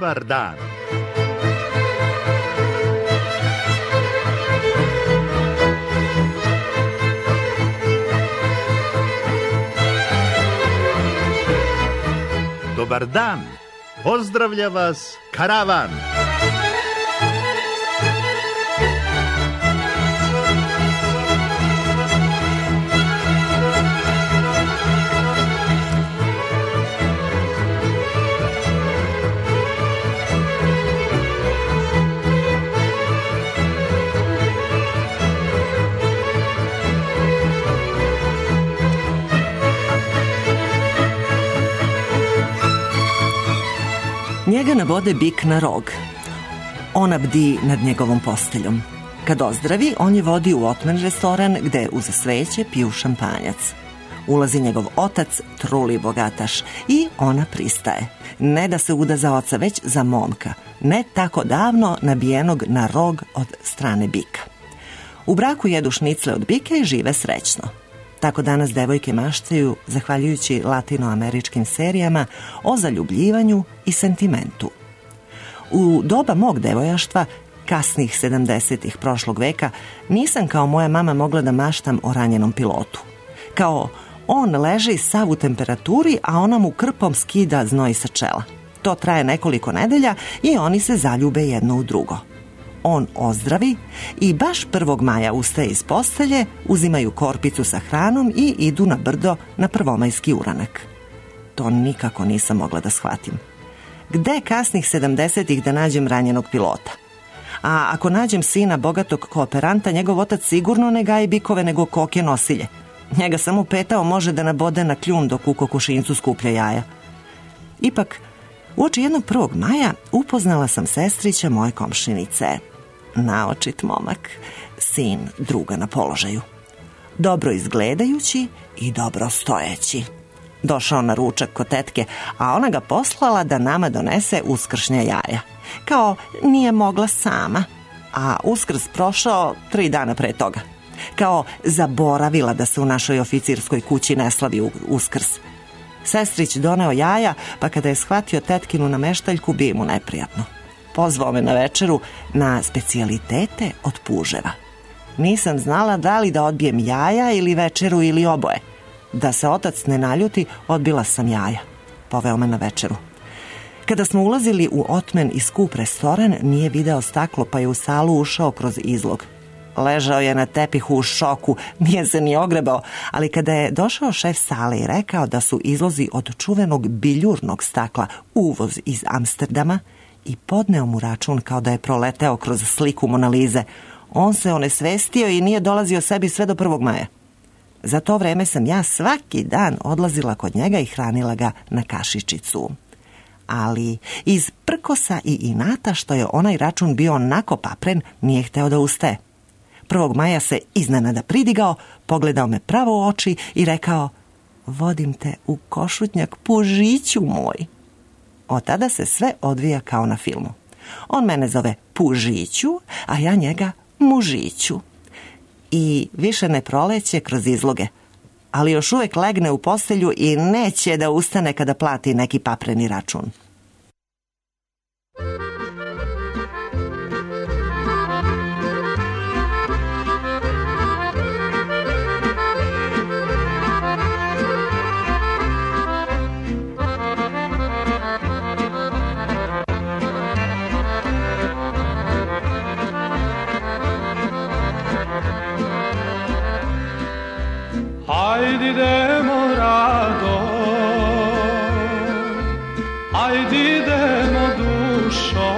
Dobar dan. Dobar dan. Pozdravlja vas karavan. Njega navode bik na rog. Ona bdi nad njegovom posteljom. Kad ozdravi, on je vodi u otmen restoran gde uz sveće piju šampanjac. Ulazi njegov otac, truli bogataš, i ona pristaje. Ne da se uda za oca, već za momka, ne tako davno nabijenog na rog od strane bika. U braku jedu šnicle od bike i žive srećno. Tako danas devojke maštaju, zahvaljujući latinoameričkim serijama, o zaljubljivanju i sentimentu. U doba mog devojaštva, kasnih 70-ih prošlog veka, nisam kao moja mama mogla da maštam o ranjenom pilotu. Kao on leži sav u temperaturi, a ona mu krpom skida znoj sa čela. To traje nekoliko nedelja i oni se zaljube jedno u drugo. On ozdravi i baš 1. maja ustaje iz postelje, uzimaju korpicu sa hranom i idu na brdo na prvomajski uranak. To nikako nisam mogla da shvatim. Gde kasnih 70-ih da nađem ranjenog pilota? A ako nađem sina bogatog kooperanta, njegov otac sigurno ne gaji bikove nego koke nosilje. Njega samo petao može da nabode na kljun dok u kokošincu skuplja jaja. Ipak, uoči jednog 1. maja upoznala sam sestrića moje komšinice. Naočit momak, sin druga na položaju. Dobro izgledajući i dobro stojeći. Došao na ručak kod tetke, a ona ga poslala da nama donese uskršnja jaja. Kao nije mogla sama, a Uskrs prošao 3 dana pre toga. Kao zaboravila da se u našoj oficirskoj kući ne slavi Uskrs. Sestrić doneo jaja, pa kada je shvatio tetkinu nameštaljku, bio mu neprijatno. Pozvao me na večeru na specijalitete od puževa. Nisam znala da li da odbijem jaja ili večeru ili oboje. Da se otac ne naljuti, odbila sam jaja. Poveo me na večeru. Kada smo ulazili u otmen i skup restoran, nije video staklo, pa je u salu ušao kroz izlog. Ležao je na tepihu u šoku, nije se ni ogrebao, ali kada je došao šef sale i rekao da su izlozi od čuvenog biljurnog stakla uvoz iz Amsterdama i podneo mu račun kao da je proleteo kroz sliku Monalize, on se onesvestio i nije dolazio sebi sve do 1. maja. Za to vreme sam ja svaki dan odlazila kod njega i hranila ga na kašičicu. Ali iz prkosa i inata što je onaj račun bio onako papren, nije hteo da ustaje. 1. maja se iznenada pridigao, pogledao me pravo u oči i rekao: vodim te u Košutnjak, pužiću moj. Od tada se sve odvija kao na filmu. On mene zove Pužiću, a ja njega Mužiću. I više ne proleće kroz izloge, ali još uvek legne u postelju i neće da ustane kada plati neki papreni račun. Ajde idemo rado, ajde idemo dušo,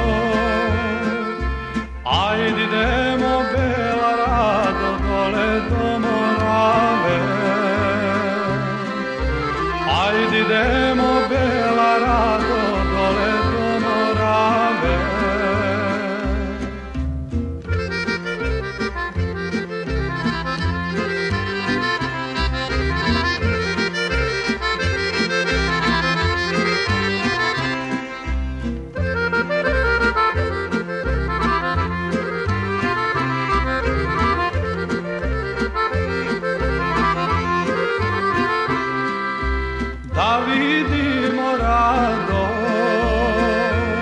ajde idemo bela rado dole do Morave, ajde idemo bela rado dole do Morave. Da vidimo rado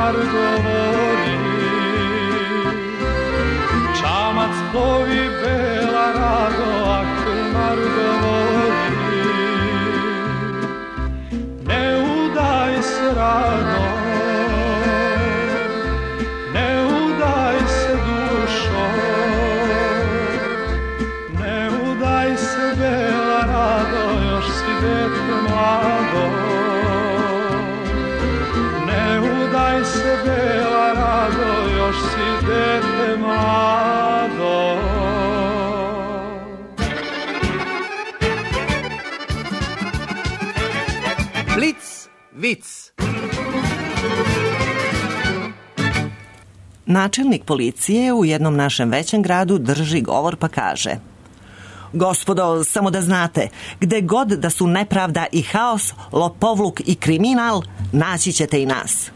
krmar govori, čamac plovi bela rado, a krmar govori, ne udaj se rado, ne udaj se dušo, ne udaj se bela rado, još si dete mlado. Udaj se bela rado, još si dete mlado. Blic, vic. Načelnik policije u jednom našem većem gradu drži govor pa kaže: Gospodo, samo da znate, gde god da su nepravda i haos, lopovluk i kriminal, naći ćete i nas.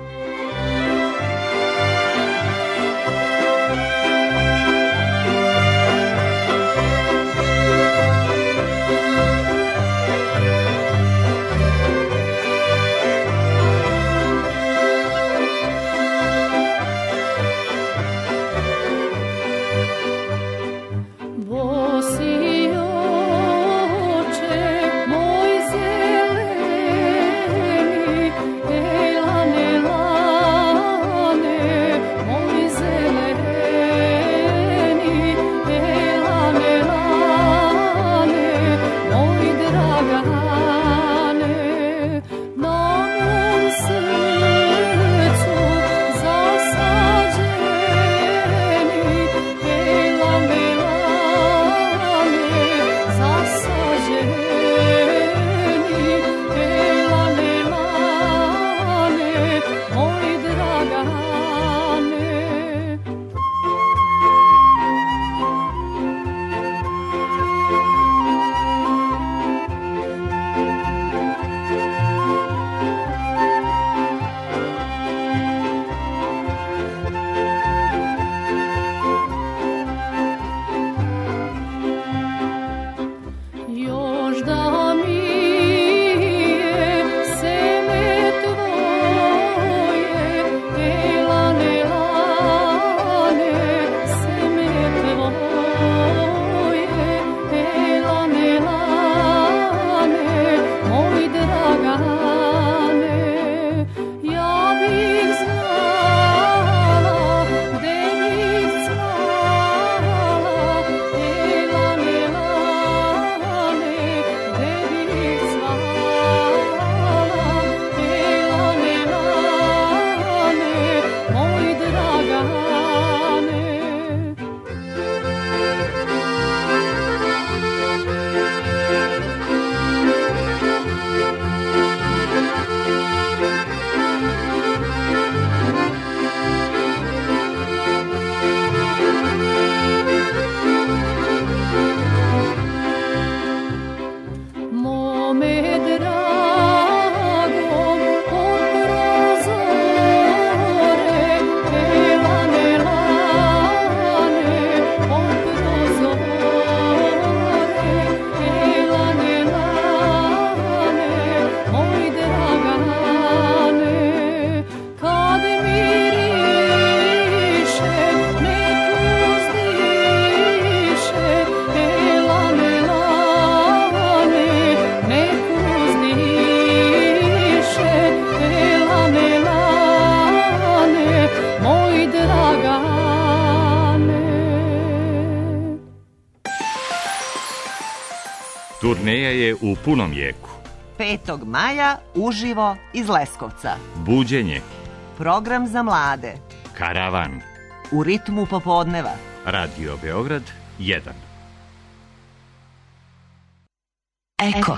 Turneja je u punom jeku. 5. maja uživo iz Leskovca. Buđenje. Program za mlade. Karavan. U ritmu popodneva. Radio Beograd 1. Eko.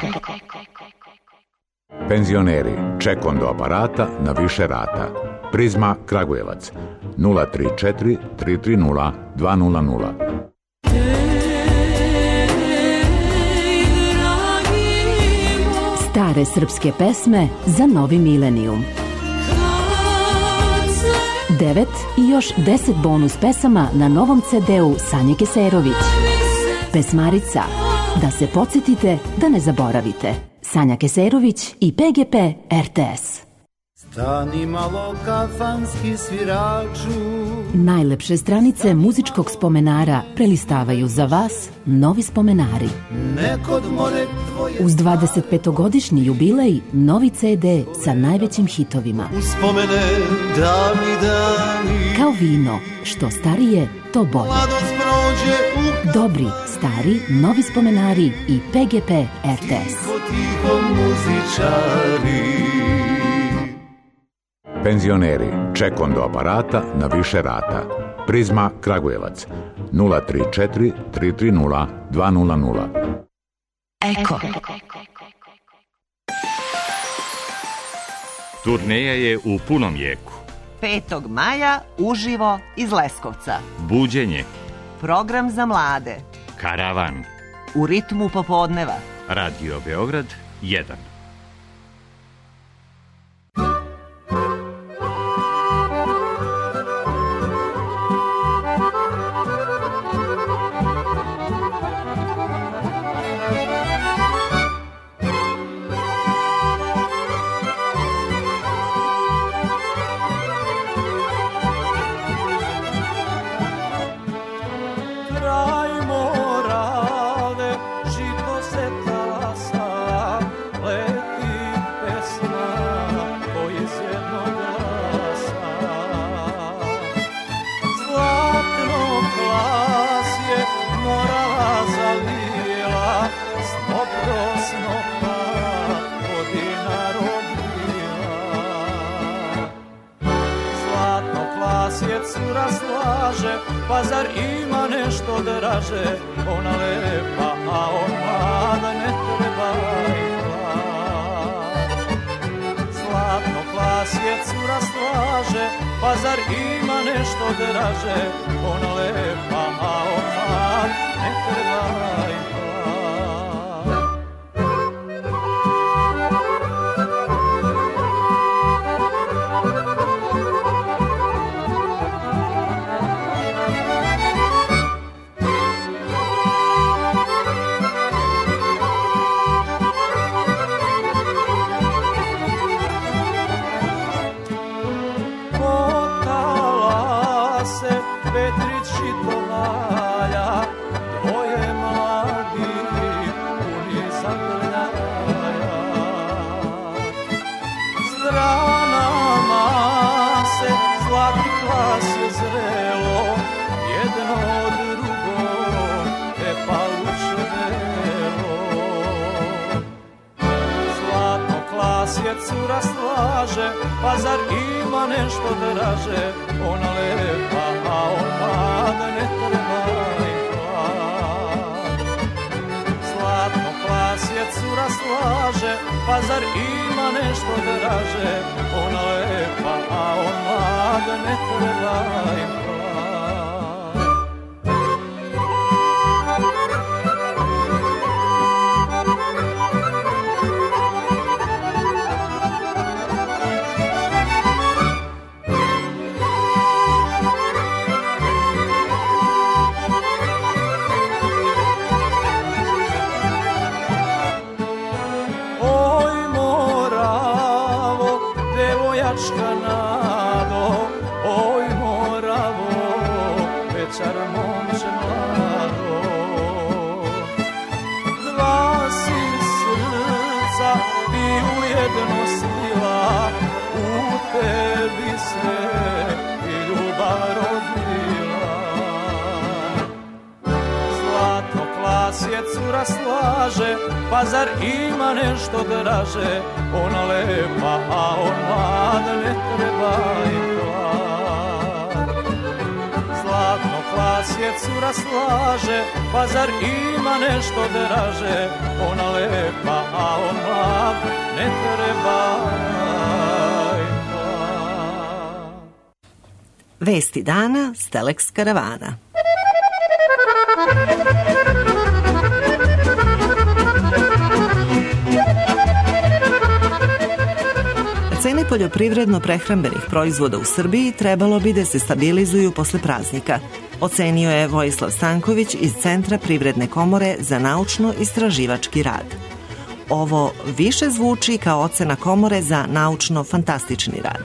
Penzioneri, ček do aparata na više rata. Prizma Kragujevac 034 330 200. Stare srpske pesme za novi milenijum. 9 i još 10 bonus pesama na novom CD-u Sanje Keserović. Pesmarica, da se podsjetite, da ne zaboravite. Sanja Keserović i PGP RTS. Stani malo kafanski sviraču. Najlepše stranice muzičkog spomenara prelistavaju za vas novi spomenari. Uz 25-godišnji jubilej novi CD sa najvećim hitovima. Uspomene davni dani. Kao vino, što starije, to bolje. Dobri, stari, novi spomenari i PGP RTS. Tiho muzičari. Penzioneri, ček do aparata na više rata. Prizma Kragujevac 034 330 200. Eko. Turneja je u punom jeku. 5. maja uživo iz Leskovca. Buđenje. Program za mlade. Karavan. U ritmu popodneva. Radio Beograd 1. Cura slaže, pa zar ima nešto draže? Ona lepa, a on mlada, ne treba i hlad. Zlatno klasje cura slaže, pa zar ima nešto draže? Ona lepa, a on mlad, ne treba i hlad. Cura slaže, pa zar ima nešto draže? Ona lepa, a on mlad, ne treba i hlad. Zlatno klasje cura slaže, pa zar ima nešto draže? Ona lepa, a on mlad, ne treba i hlad. Cura slaže, pa zar ima nešto draže? Ona lepa, a on mlad, ne treba i hlad. Zlatno klasje cura slaže, pa zar ima nešto draže? Ona lepa, a on mlad, ne treba i hlad. Vesti dana s Telex karavana. Cene poljoprivredno-prehrambenih proizvoda u Srbiji trebalo bi da se stabilizuju posle praznika, ocenio je Vojislav Stanković iz Centra Privredne komore za naučno-istraživački rad. ovo više zvuči kao ocena komore za naučno-fantastični rad.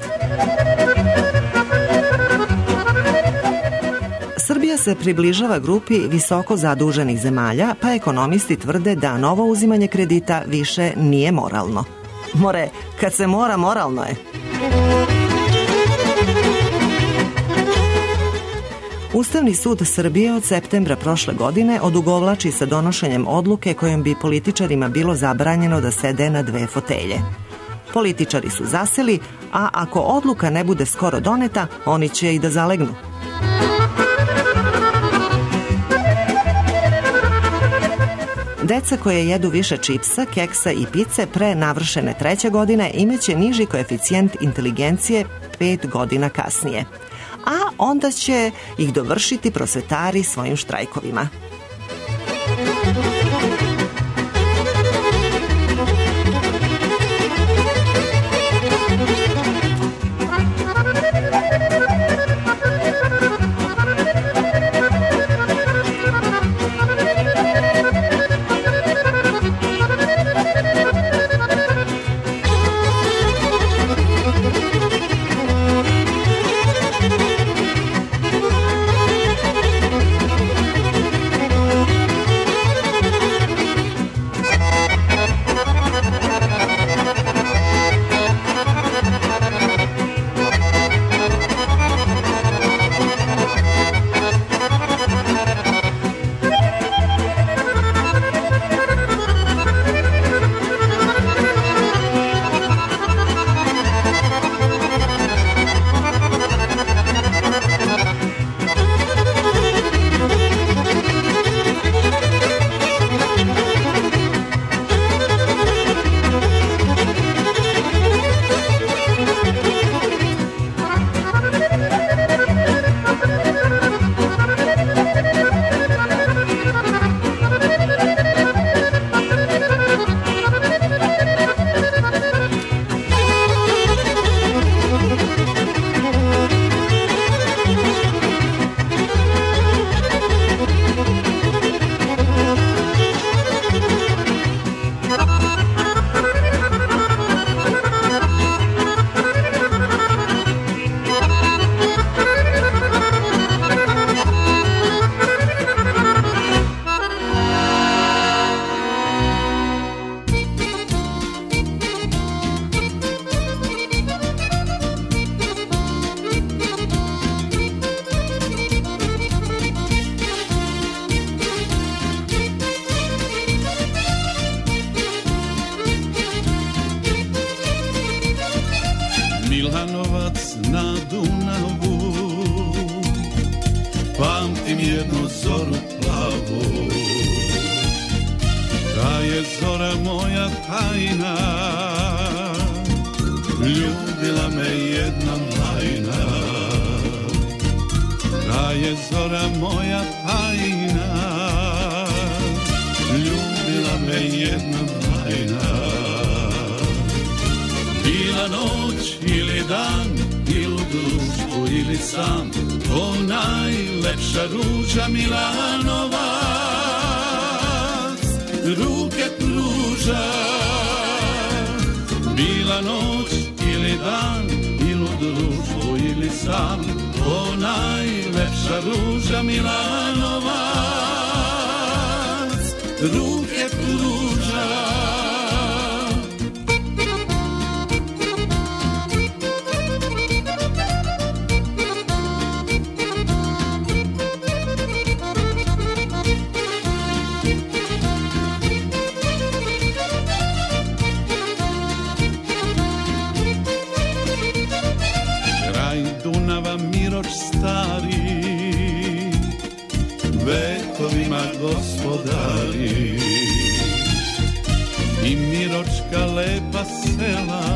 Srbija se približava grupi visoko zaduženih zemalja, pa ekonomisti tvrde da novo uzimanje kredita više nije moralno. More, kad se mora, moralno je. Ustavni sud Srbije od septembra prošle godine odugovlači sa donošenjem odluke kojom bi političarima bilo zabranjeno da sede na 2 fotelje. Političari su zaseli, a ako odluka ne bude skoro doneta, oni će i da zalegnu. Deca koje jedu više čipsa, keksa i pice pre navršene 3. godine imaće niži koeficijent inteligencije 5 godina kasnije. A onda će ih dovršiti prosvetari svojim štrajkovima. Pamtim jednu zoru plavu, ta je zora moja tajna, ljubila me jedna mlajna. Ta je zora moja tajna, ljubila me jedna mlajna. Bila noć ili dan, ili u društvu ili sam, o najlepša ruža Milanovac ruke pruža. Bila noć ili dan, ili u društvu ili sam, o najlepša ruža Milanovac ruke pruža. Miroč stari, vekovima gospodari, i Miročka lepa sela,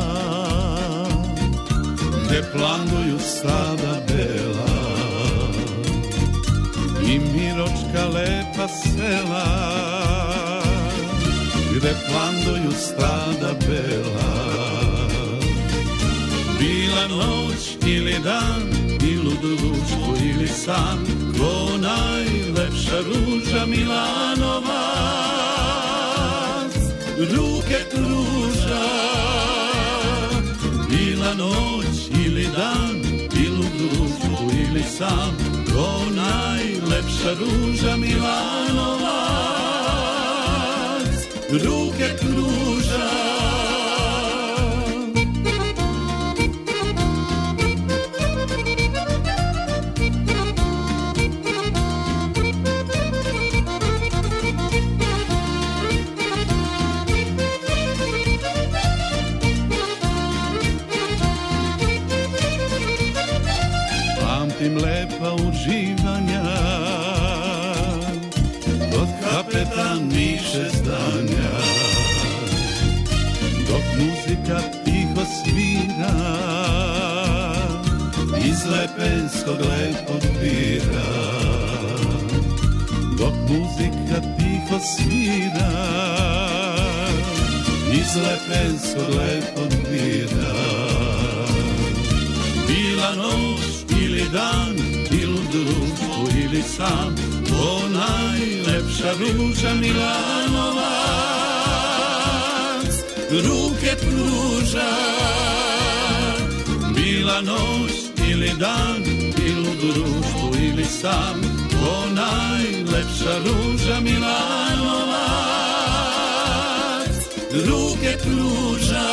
gde planduju stada bela. I Miročka lepa sela, gde planduju stada bela. Bila noć ili dan, ili u društvu ili sam, ko najlepša ruža Milanovac ruke pruža. Bila noć ili dan, ili u društvu ili sam, ko najlepša ruža Milanovac ruke pruža. Pamtim lepa uživanja dok kapetan miše zdanja, dok muzika tiho svira iz Lepenskog lepog vira, dok muzika tiho svira iz Lepenskog lepog vira. Bila noć ili dan, ili u društvu ili sam, o najlepša ruža Milanovac ruke pruža. Bila noć ili dan, ili u društvu ili sam, o najlepša ruža Milanovac ruke pruža.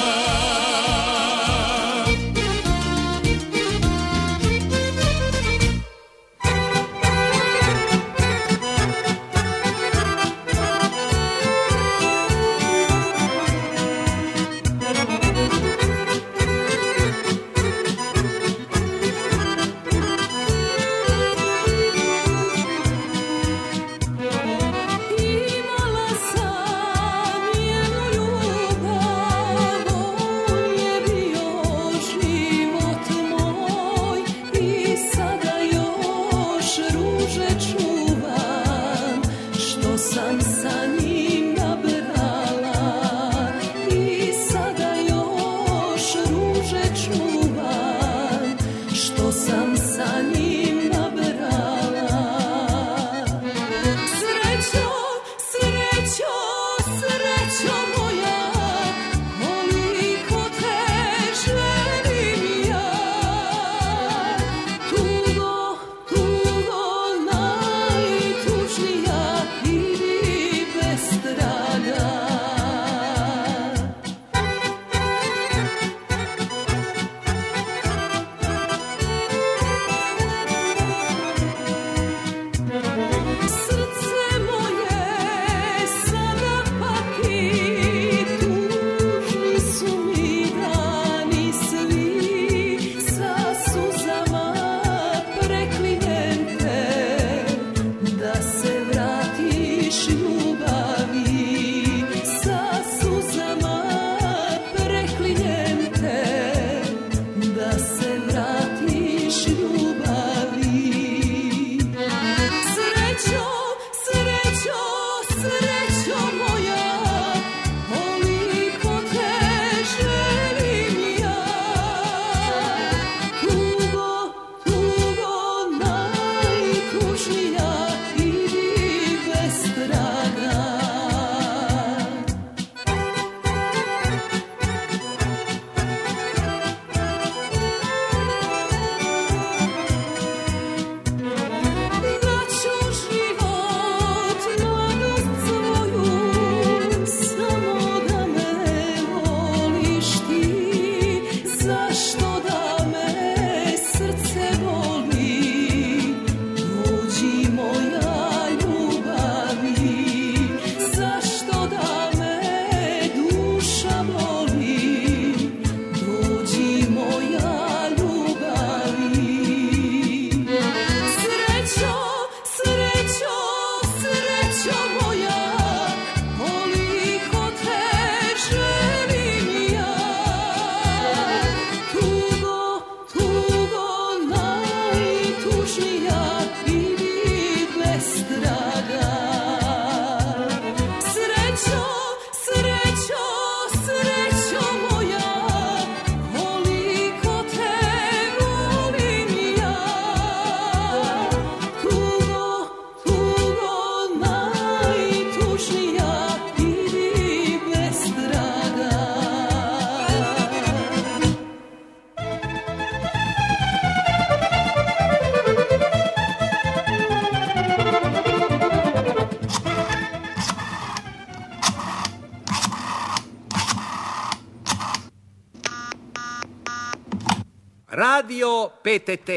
Radio PTT.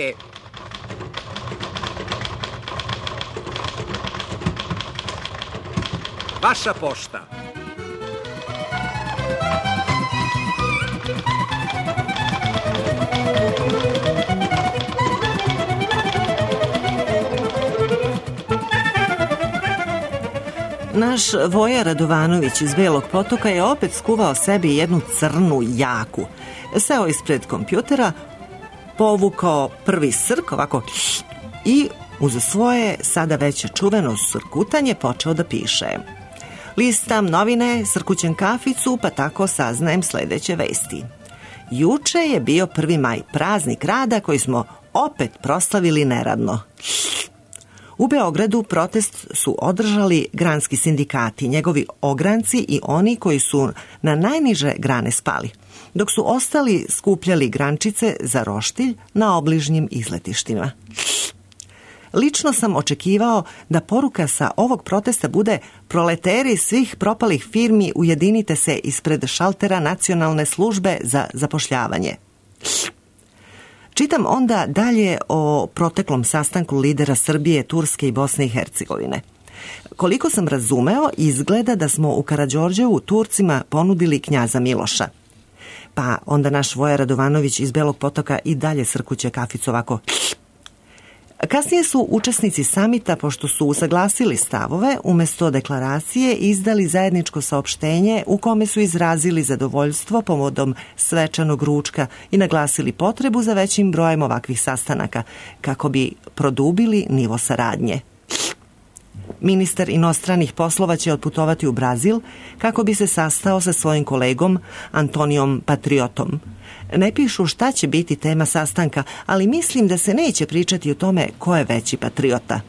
Vaša pošta. Naš Voja Radovanović iz Belog Potoka je opet skuvao sebi jednu crnu jaku. Seo ispred kompjutera, povukao prvi srk, ovako, i uz svoje sada već čuveno srkutanje počeo da piše. Listam novine, srkućem kaficu, pa tako saznajem sledeće vesti. Juče je bio 1. maj, praznik rada koji smo opet proslavili neradno. U Beogradu protest su održali granski sindikati, njegovi ogranci i oni koji su na najniže grane spali, dok su ostali skupljali grančice za roštilj na obližnjim izletištima. Lično sam očekivao da poruka sa ovog protesta bude: proleteri svih propalih firmi, ujedinite se ispred šaltera Nacionalne službe za zapošljavanje. Čitam onda dalje o proteklom sastanku lidera Srbije, Turske i Bosne i Hercegovine. Koliko sam razumeo, izgleda da smo u Karađorđevu Turcima ponudili knjaza Miloša. Pa onda naš Voja Radovanović iz Belog Potoka i dalje srkuće kaficu ovako. Kasnije su učesnici samita, pošto su usaglasili stavove, umesto deklaracije izdali zajedničko saopštenje u kome su izrazili zadovoljstvo povodom svečanog ručka i naglasili potrebu za većim brojem ovakvih sastanaka, kako bi produbili nivo saradnje. Ministar inostranih poslova će otputovati u Brazil kako bi se sastao sa svojim kolegom Antonijom Patriotom. Ne pišu šta će biti tema sastanka, ali mislim da se neće pričati o tome ko je veći patriota.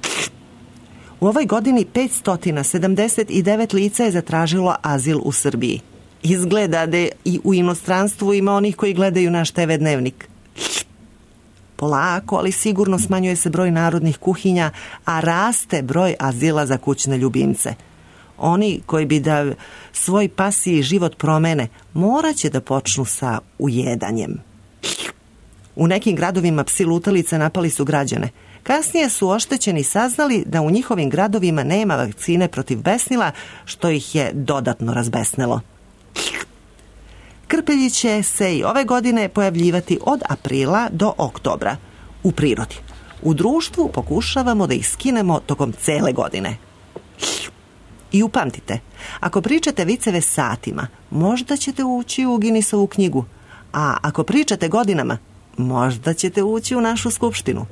U ovoj godini 579 lica je zatražilo azil u Srbiji. Izgleda da i u inostranstvu ima onih koji gledaju naš TV dnevnik. Polako, ali sigurno smanjuje se broj narodnih kuhinja, a raste broj azila za kućne ljubimce. Oni koji bi da svoj pasiji život promene, morat će da počnu sa ujedanjem. U nekim gradovima psi lutalice napali su građane. Kasnije su oštećeni saznali da u njihovim gradovima nema vakcine protiv besnila, što ih je dodatno razbesnilo. Krpelji će se i ove godine pojavljivati od aprila do oktobra u prirodi. U društvu pokušavamo da ih skinemo tokom cele godine. I upamtite, ako pričate viceve satima, možda ćete ući u Guinnessovu knjigu, a ako pričate godinama, možda ćete ući u našu skupštinu.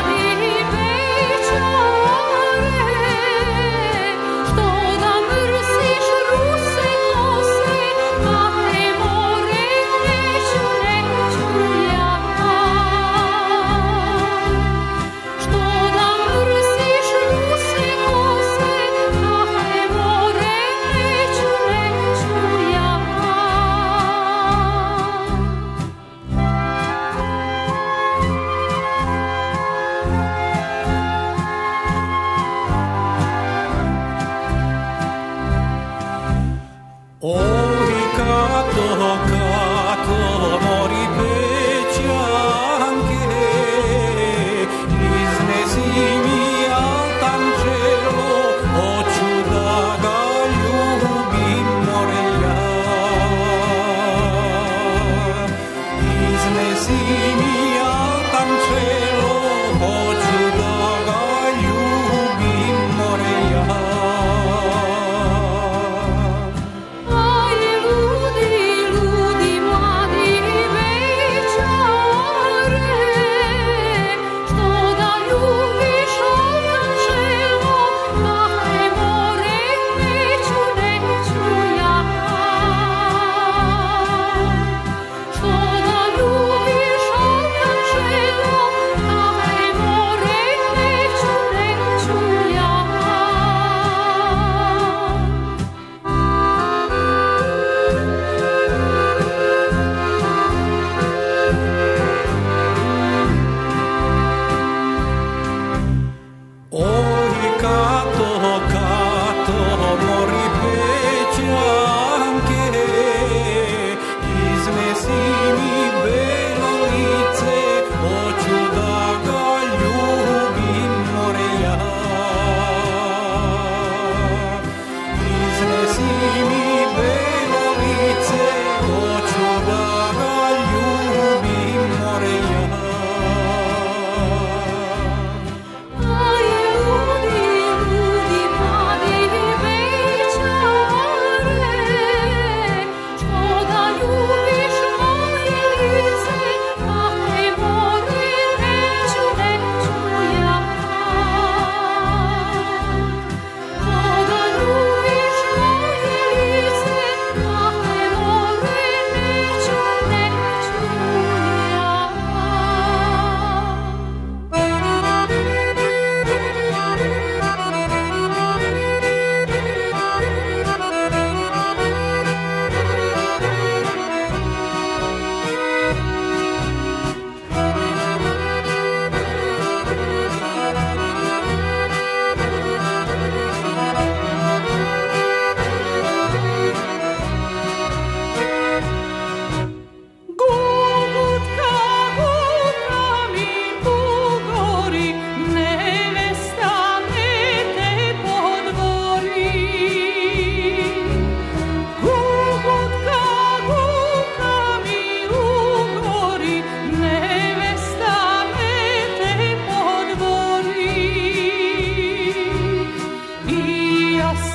Što da mrsi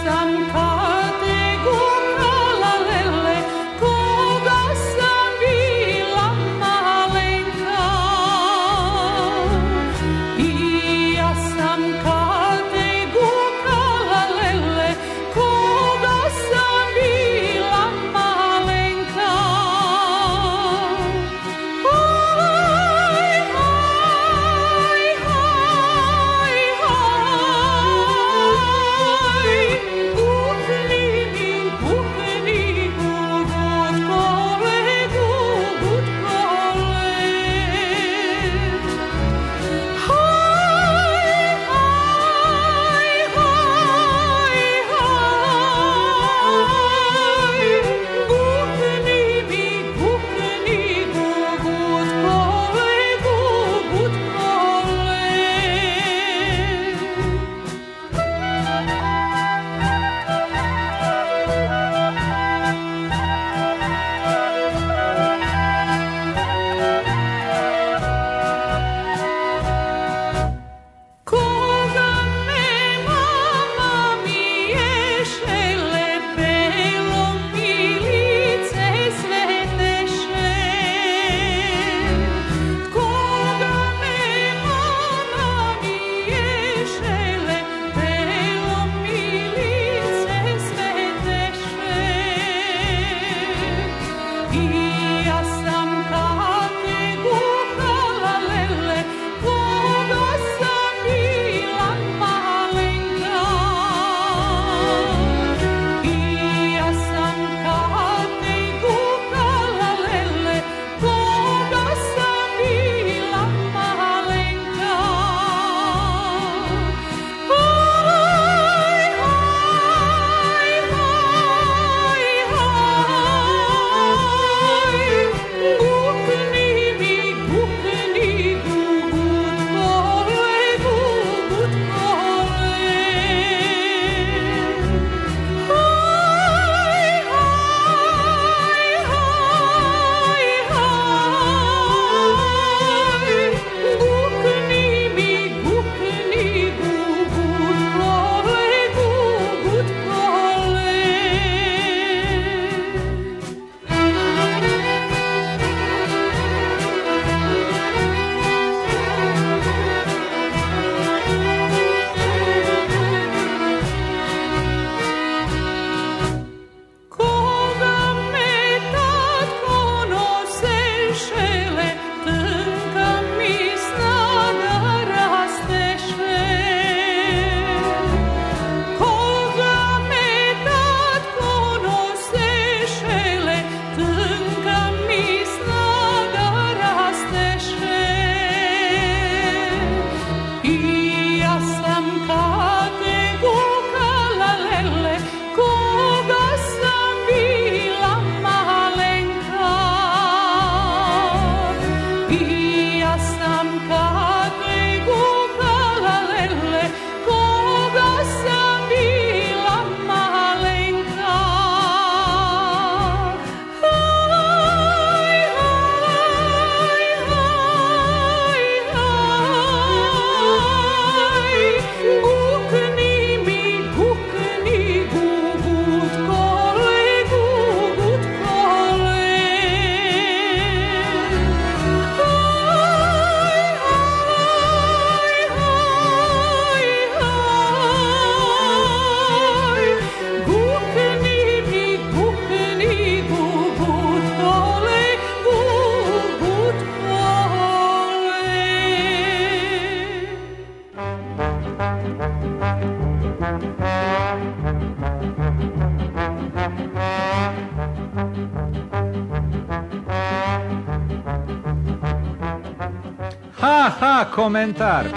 Ha, komentar.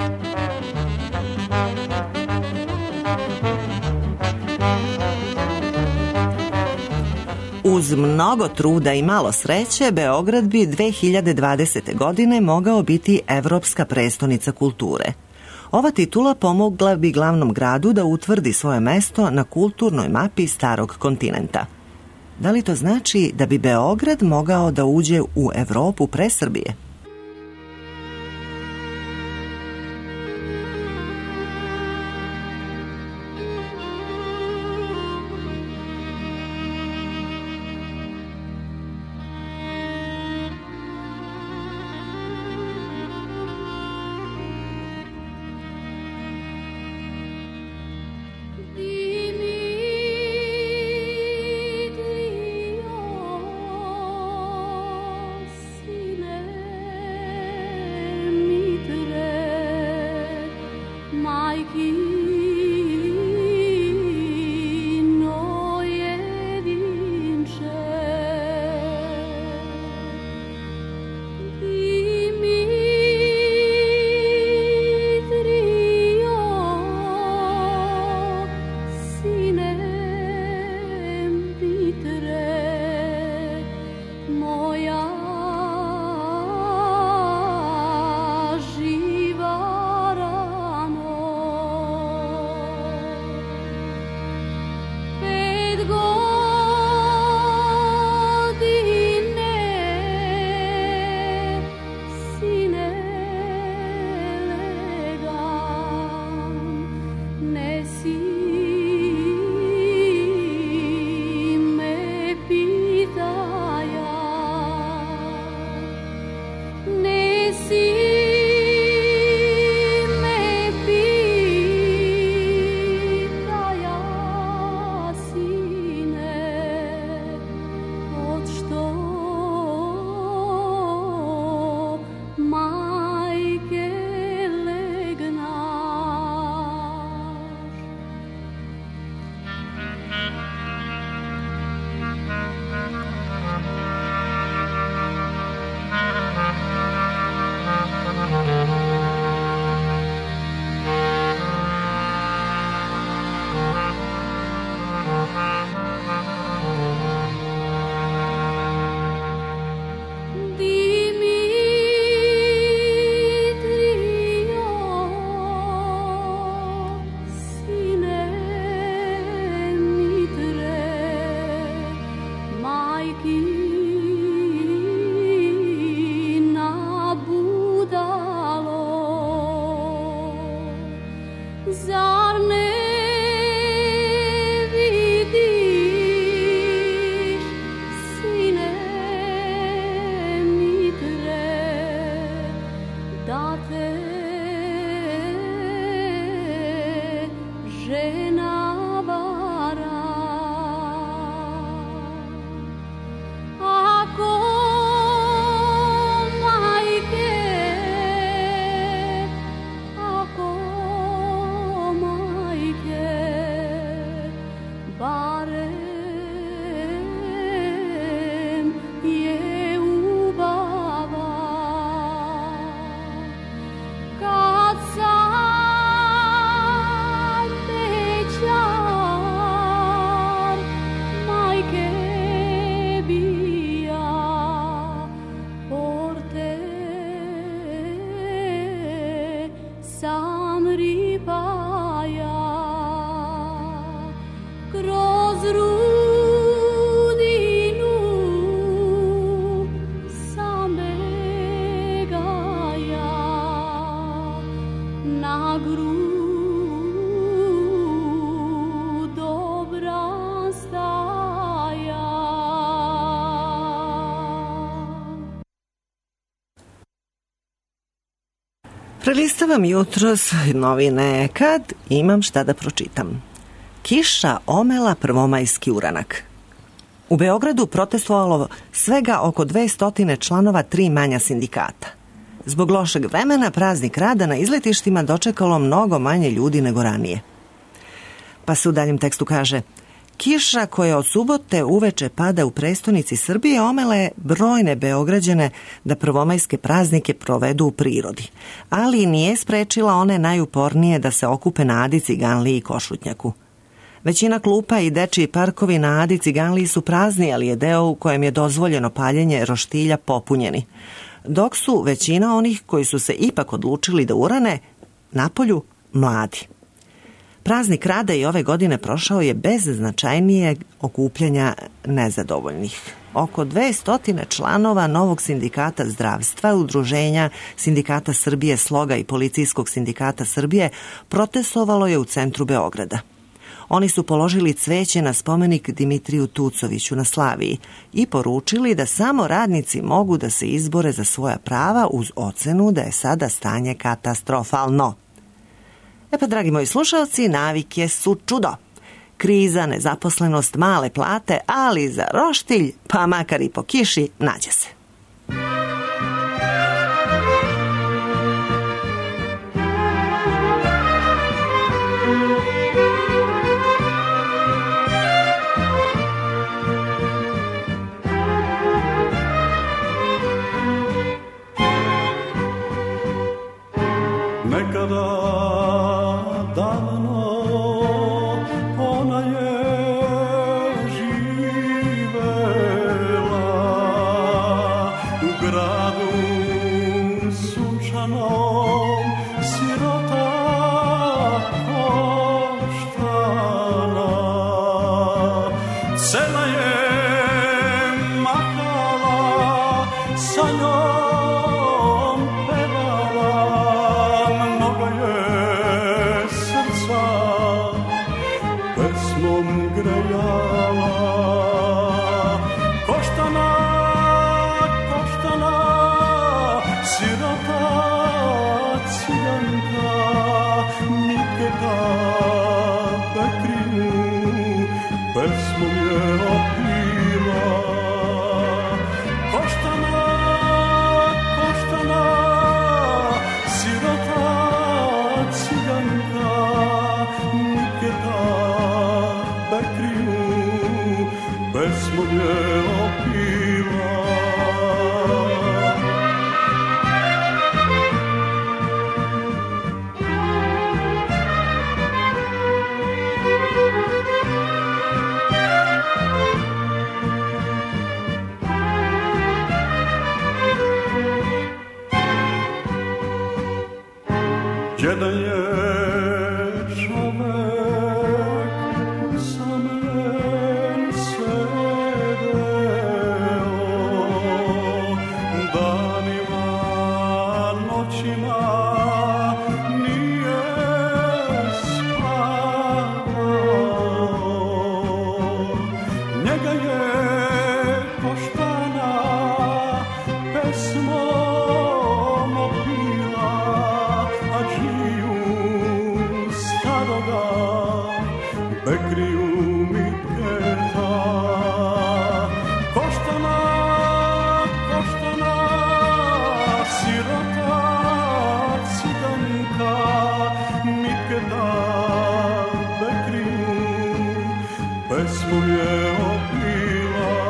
Uz mnogo truda i malo sreće, Beograd bi 2020. godine mogao biti evropska prestonica kulture. Ova titula pomogla bi glavnom gradu da utvrdi svoje mesto na kulturnoj mapi starog kontinenta. Da li to znači da bi Beograd mogao da uđe u Evropu pre Srbije? Prelistavam jutros novine kad imam šta da pročitam. Kiša omela prvomajski uranak. U Beogradu protestovalo svega oko 200 članova 3 manja sindikata. Zbog lošeg vremena praznik rada na izletištima dočekalo mnogo manje ljudi nego ranije. Pa se u daljem tekstu kaže: kiša koja od subote uveče pada u prestonici Srbije omela je brojne Beograđane da prvomajske praznike provedu u prirodi, ali nije sprečila one najupornije da se okupe na Adi, Ciganliji i Košutnjaku. Većina klupa i dečiji parkovi na Adi, Ciganliji su prazni, ali je deo u kojem je dozvoljeno paljenje roštilja popunjeni, dok su većina onih koji su se ipak odlučili da urane napolju mladi. Praznik rada i ove godine prošao je bez značajnijeg okupljanja nezadovoljnih. Oko 200 članova novog sindikata zdravstva, Udruženja sindikata Srbije Sloga i Policijskog sindikata Srbije protestovalo je u centru Beograda. Oni su položili cveće na spomenik Dimitriju Tucoviću na Slaviji i poručili da samo radnici mogu da se izbore za svoja prava uz ocenu da je sada stanje katastrofalno. Pa, dragi moji slušalci, navike su čudo. Kriza, nezaposlenost, male plate, ali za roštilj, pa makar i po kiši, nađe se. Nekada davno ona je živela u gradu sunčanom, sirota koštana. Cela je mahala sa njom, pevala, mnogo je srca pesmom grejala. Koštana, koštana, sirota ciganka, nikada bekrinu pesmom je opila. Koštana, koštana, sirota ciganka, nikada bekrinu pesmom je opila. Jedan je čovek samen sedeo, danima, noćima nije spavao. Njega je koštana pesmom opila, a džiju pesmom je opila.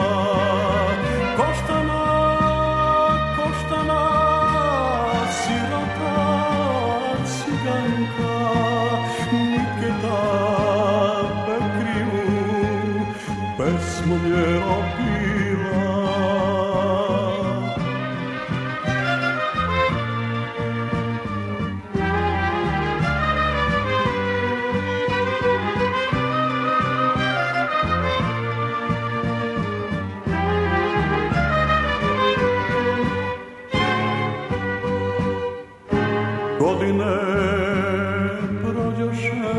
Koštana, sirota, ciganka, Niketa Bekriju, pesmom je opila. Godine prođoše,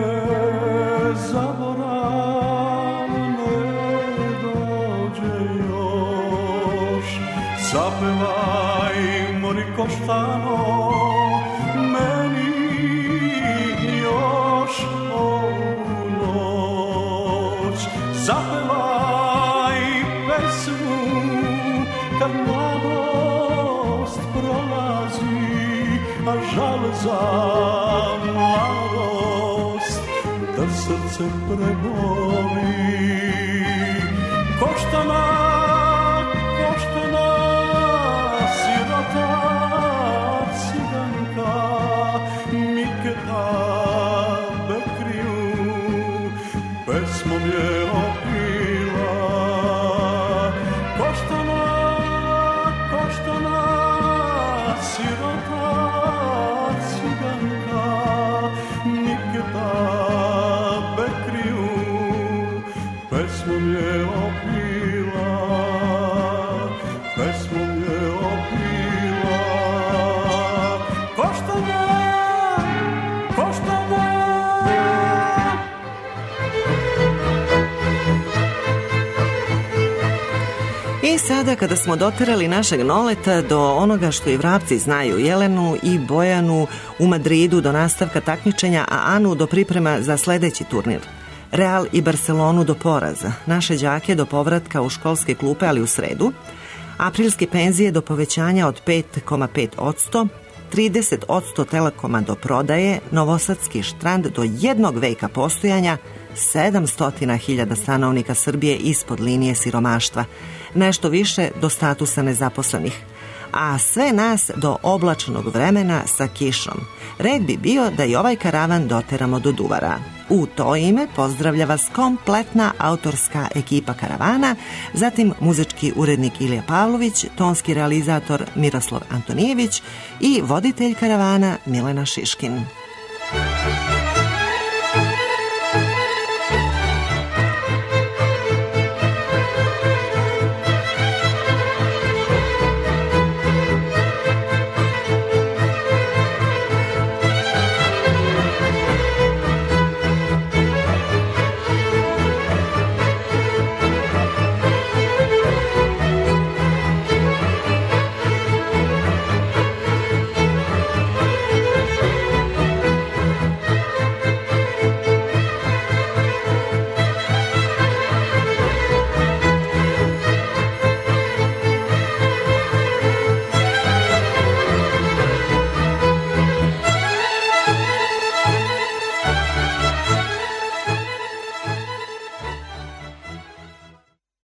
zaborav ne dođe još. Zapevaj, mori Koštano, meni još ovu noć. Zapevaj pesmu kad mladost prolazi, a žal za mladost da srce preboli. Koštana, sirota, ciganka, Niketa Bekriju, pesmom je opila. Koštana, sirota, ciganka, Niketa Bekriju, pesmom je opila, pesmom je opila. Koštana. I sada kada smo doterali našeg Noleta do onoga što i vrapci znaju, Jelenu i Bojanu u Madridu do nastavka takmičenja, a Anu do priprema za sledeći turnir. Real i Barcelonu do poraza, naše đake do povratka u školske klupe, ali u sredu, aprilske penzije do povećanja od 5,5%, 30% Telekoma do prodaje, novosadski štrand do jednog veka postojanja, 700.000 stanovnika Srbije ispod linije siromaštva, nešto više do statusa nezaposlenih, a sve nas do oblačnog vremena sa kišom. Red bi bio da i ovaj karavan doteramo do Duvara. U to ime pozdravlja vas kompletna autorska ekipa karavana, zatim muzički urednik Ilija Pavlović, tonski realizator Miroslav Antonijević i voditelj karavana Milena Šiškin.